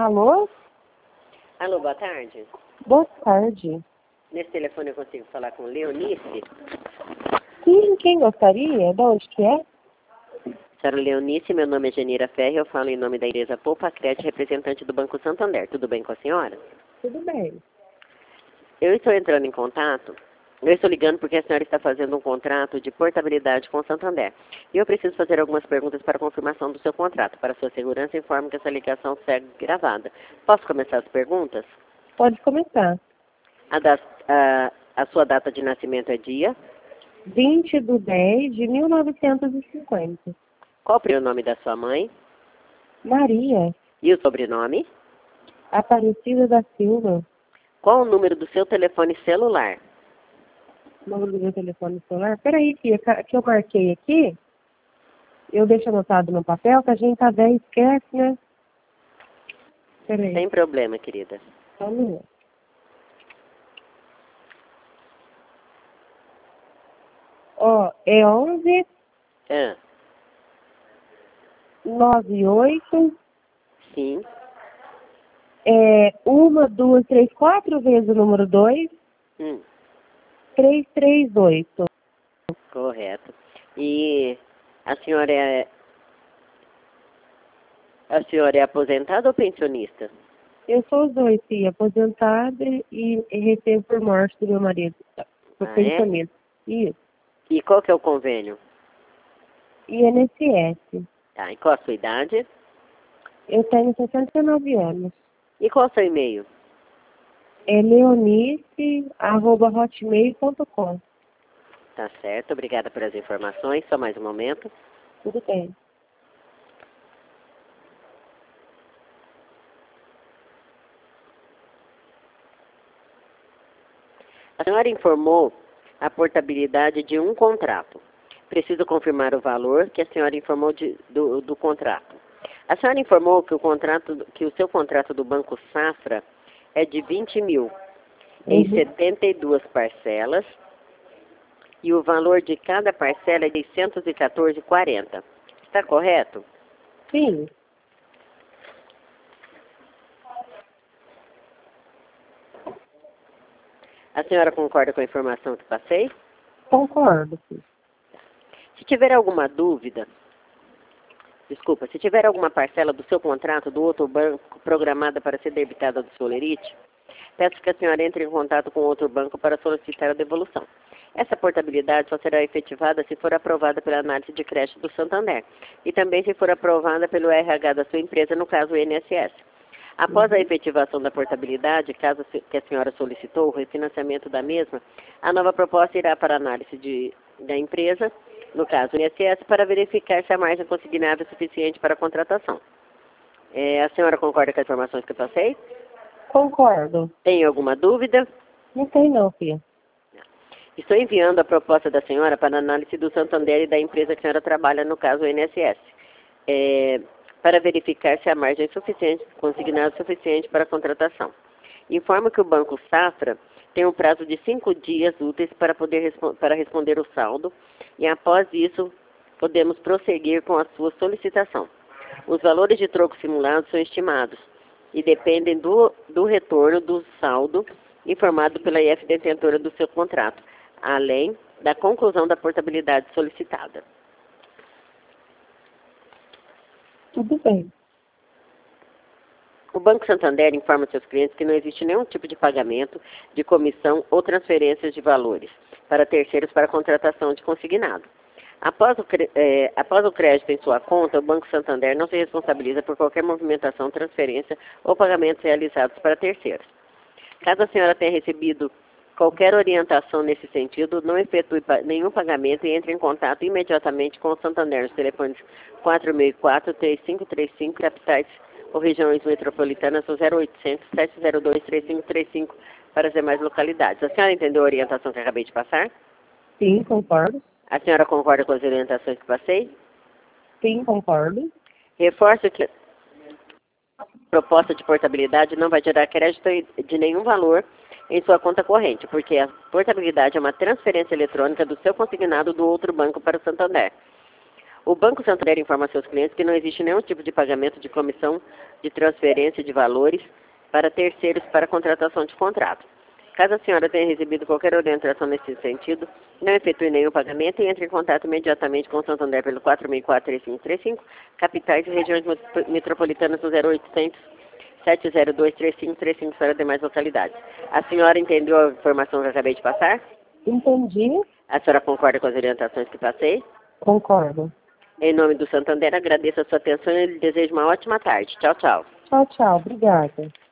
Alô? Alô, boa tarde. Boa tarde. Nesse telefone eu consigo falar com Leonice? Sim, quem gostaria? De onde que é? Senhora Leonice, meu nome é Genira Ferri, eu falo em nome da empresa Poupa Crédito, representante do Banco Santander. Tudo bem com a senhora? Tudo bem. Eu estou entrando em contato, eu estou ligando porque a senhora está fazendo um contrato de portabilidade com o Santander. E eu preciso fazer algumas perguntas para confirmação do seu contrato. Para sua segurança, informo que essa ligação segue gravada. Posso começar as perguntas? Pode começar. A sua data de nascimento é dia? 20/10/1950. Qual o primeiro nome da sua mãe? Maria E o sobrenome? Aparecida da Silva. Qual o número do seu telefone celular? Número do meu telefone celular. Peraí, filha, que eu marquei aqui. Eu deixo anotado no papel, que a gente tá velho e esquece, né? Peraí, Sem problema, querida. só um minuto. Ó, é 11 Ah, 98 sim, 1, 2, 3, 4 vezes o número 2, 338. correto. E a senhora é aposentada ou pensionista? Eu sou os dois, filha, aposentada e recebo por morte do meu marido, por Ah, é? pensamento. Isso. E qual que é o convênio? INSS. Tá, e qual a sua idade? Eu tenho 69 anos. E qual o seu e-mail? É leonice@hotmail.com. Tá certo, obrigada pelas informações. Só mais um momento. Tudo bem. A senhora informou a portabilidade de um contrato. Preciso confirmar o valor que a senhora informou do contrato. A senhora informou que o seu contrato do Banco Safra é de 20 mil em 72 parcelas e o valor de cada parcela é de 614,40. Está correto? Sim, A senhora concorda com a informação que passei? concordo. Filho. Se tiver alguma dúvida, se tiver alguma parcela do seu contrato do outro banco programada para ser debitada do seu lerite, peço que a senhora entre em contato com outro banco para solicitar a devolução. Essa portabilidade só será efetivada se for aprovada pela análise de crédito do Santander e também se for aprovada pelo RH da sua empresa, no caso o INSS. Após a efetivação da portabilidade, caso que a senhora solicitou o refinanciamento da mesma, a nova proposta irá para a análise da empresa, no caso o INSS, para verificar se a margem consignável é suficiente para a contratação. A senhora concorda com as informações que eu passei? Concordo. Tem alguma dúvida? Não tem não, filha. Estou enviando a proposta da senhora para a análise do Santander e da empresa que a senhora trabalha, no caso o INSS, para verificar se a margem é suficiente, consignada suficiente para a contratação. Informo que o Banco Safra tem um prazo de 5 dias úteis para responder o saldo e após isso podemos prosseguir com a sua solicitação. Os valores de troco simulados são estimados e dependem do retorno do saldo informado pela IF detentora do seu contrato, além da conclusão da portabilidade solicitada. Tudo bem. O Banco Santander informa seus clientes que não existe nenhum tipo de pagamento, de comissão ou transferências de valores para terceiros para contratação de consignado. Após o crédito em sua conta, o Banco Santander não se responsabiliza por qualquer movimentação, transferência ou pagamentos realizados para terceiros. Caso a senhora tenha recebido qualquer orientação nesse sentido, não efetue nenhum pagamento e entre em contato imediatamente com o Santander nos telefones 4004-3535, capitais ou regiões metropolitanas, no 0800-702-3535 para as demais localidades. A senhora entendeu a orientação que acabei de passar? Sim, concordo. A senhora concorda com as orientações que passei? Sim, concordo. Reforço que a proposta de portabilidade não vai gerar crédito de nenhum valor em sua conta corrente, porque a portabilidade é uma transferência eletrônica do seu consignado do outro banco para o Santander. O Banco Santander informa a seus clientes que não existe nenhum tipo de pagamento de comissão de transferência de valores para terceiros para contratação de contrato. Caso a senhora tenha recebido qualquer orientação nesse sentido, não efetue nenhum pagamento e entre em contato imediatamente com o Santander pelo 464-3535, capitais e regiões metropolitanas no 0800 702-3535 para demais localidades. A senhora entendeu a informação que eu acabei de passar? Entendi. A senhora concorda com as orientações que passei? Concordo. Em nome do Santander, agradeço a sua atenção e lhe desejo uma ótima tarde. Tchau, tchau. Tchau, tchau. Obrigada.